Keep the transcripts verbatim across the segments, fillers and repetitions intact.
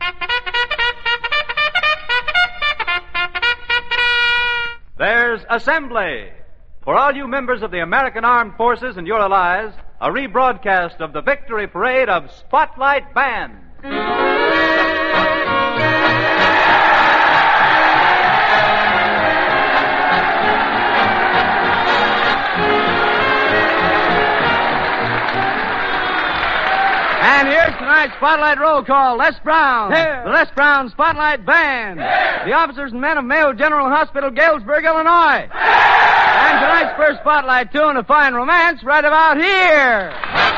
There's Assembly. For all you members of the American Armed Forces and your allies, a rebroadcast of the victory parade of Spotlight Band. And here's tonight's Spotlight Roll Call. Les Brown. Here. The Les Brown Spotlight Band. Here. The officers and men of Mayo General Hospital, Galesburg, Illinois. Here. And tonight's first Spotlight tune, a fine romance, right about here.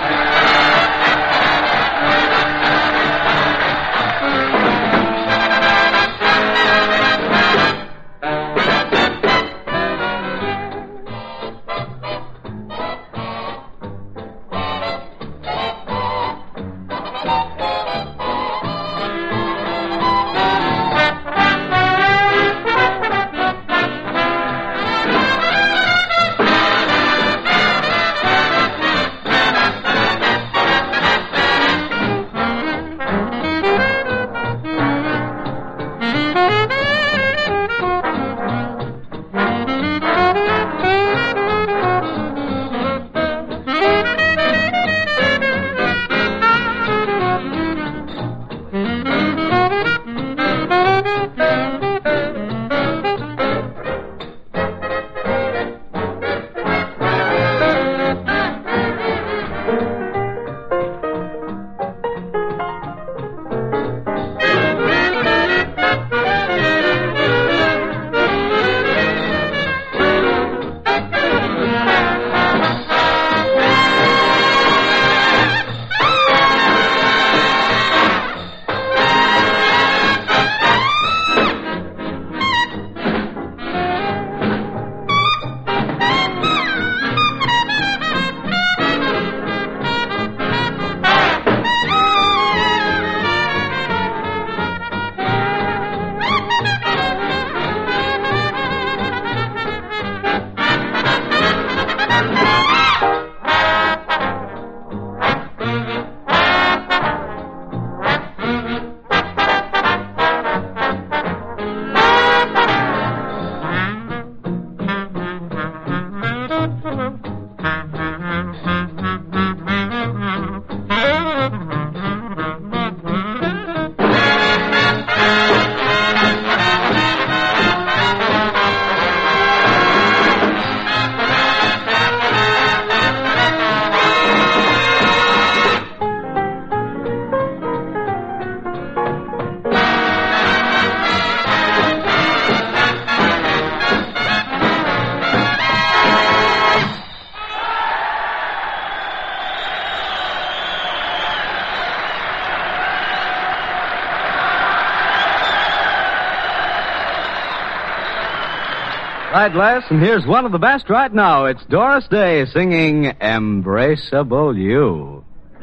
Right, Les, and here's one of the best right now. It's Doris Day singing Embraceable You.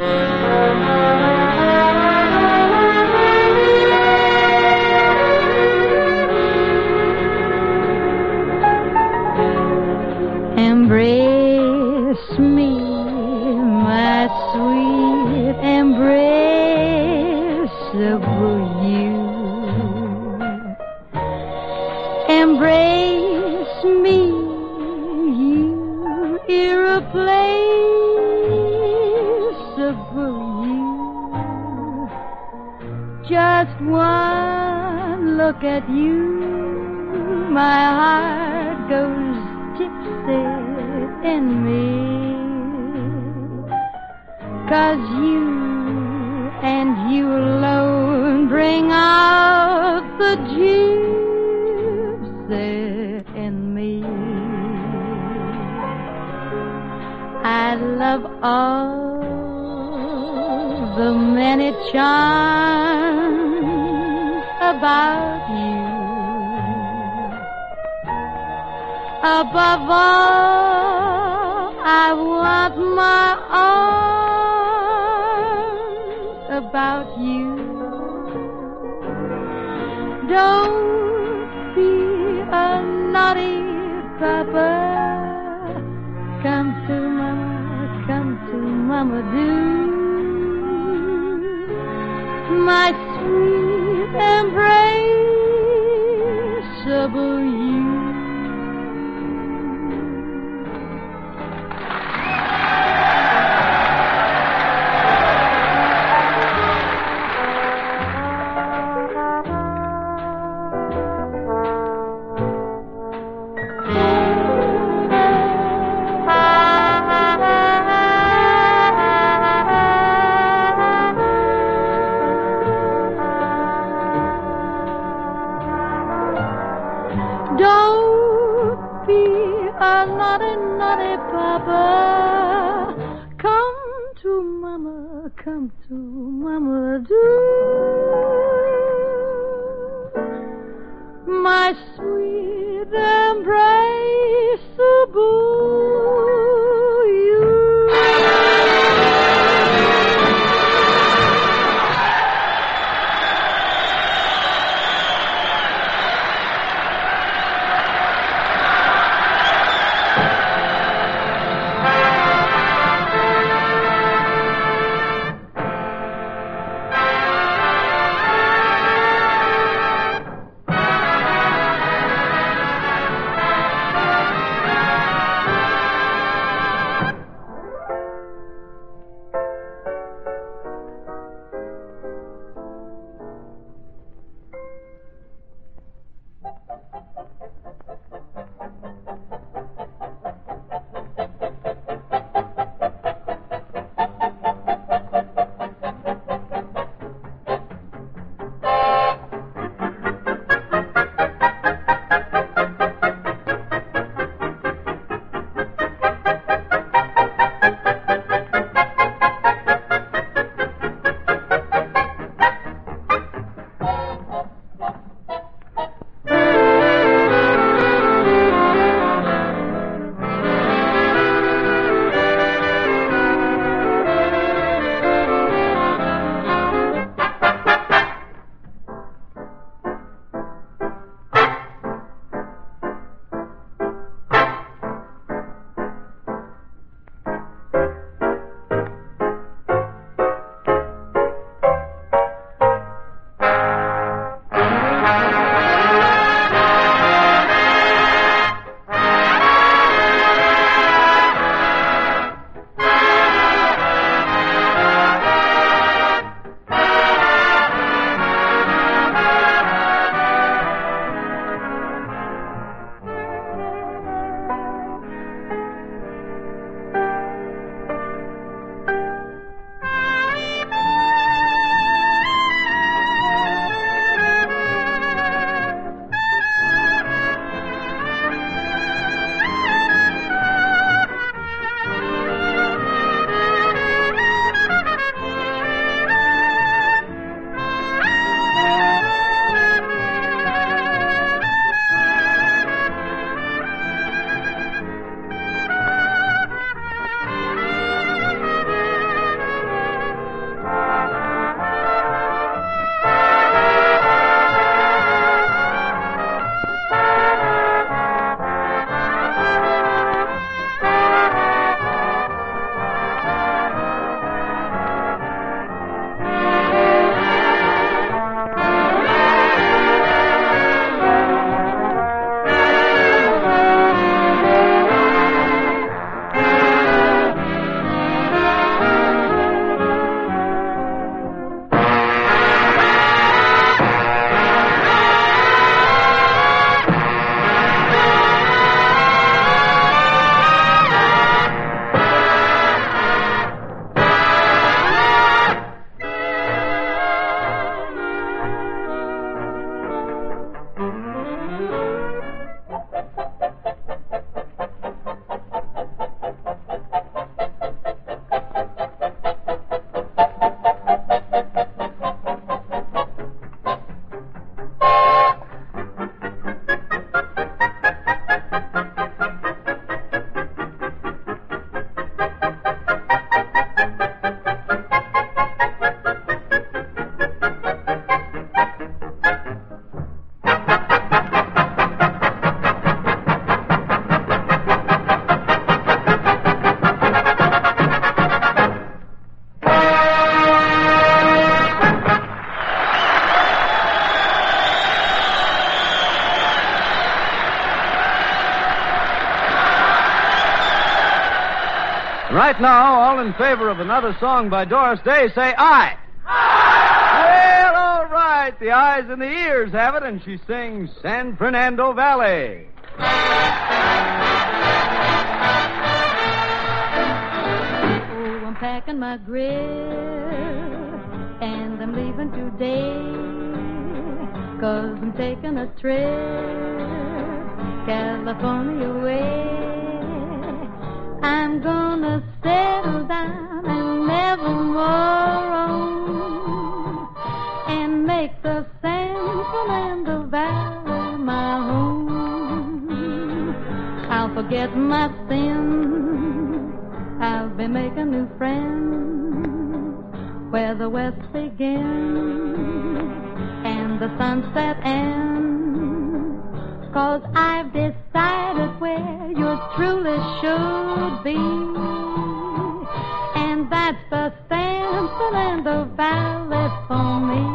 Embrace me, my sweet embraceable you. Embrace me, you irreplaceable you. Just one look at you, my heart goes gypsy in me. 'Cause you and you alone bring out the gypsy in me. I love all the many charms about you. Above all, I want my arms about you. Don't be a naughty papa. Come to mama, come to mama, do. My sweet, embraceable you. Don't be a naughty, naughty papa. Come to mama, come to mama, do. My sweet embraceable you. Right now, all in favor of another song by Doris Day, say aye. Aye! Well, all right. The eyes and the ears have it, and she sings San Fernando Valley. Oh, I'm packing my grip, and I'm leaving today, 'cause I'm taking a trip California way. I'm gonna settle down and never more roam, and make the San Fernando Valley my home. I'll forget my sins, I'll be making new friends where the west begins and the sunset ends, 'cause I've decided where you truly should be, and that's the San Fernando Valley for me.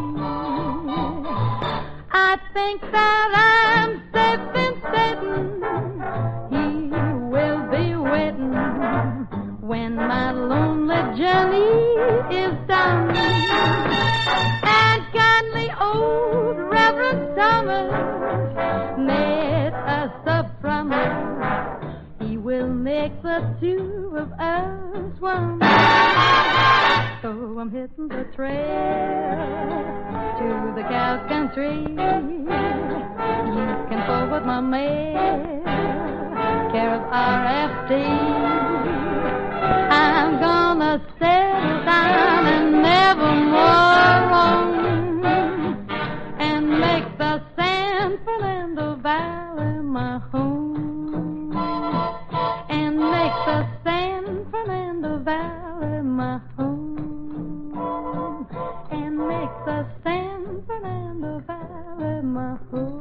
I think that I'm safe in Satan. He will be waiting when my lonely journey is done. And kindly old Reverend Thomas made us a promise. He will make the two of us one. So I'm hitting the trail to the cow country. You can forward my mail, care of R F D. I'm gonna settle down and never more roam, and make the San Fernando Valley my home, and make the San Fernando Valley my home, and make the San Fernando Valley my home.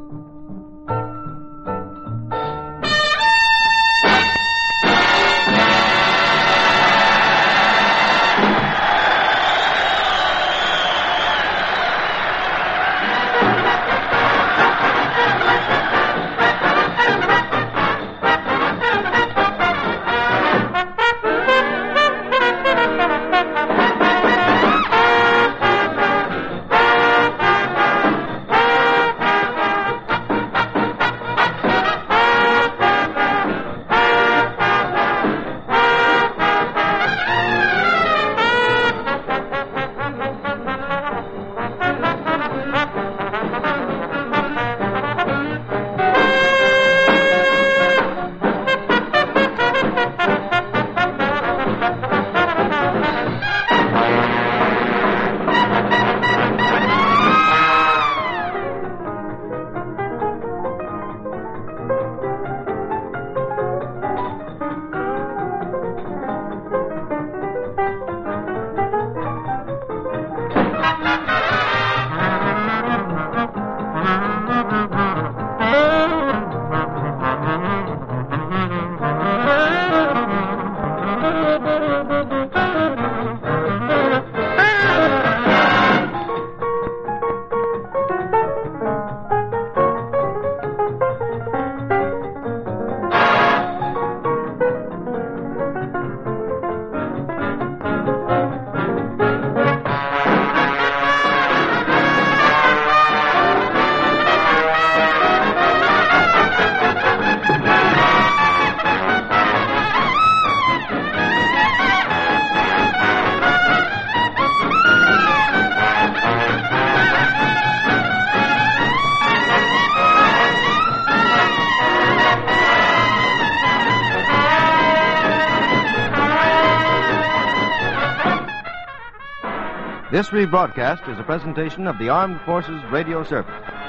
This rebroadcast is a presentation of the Armed Forces Radio Service.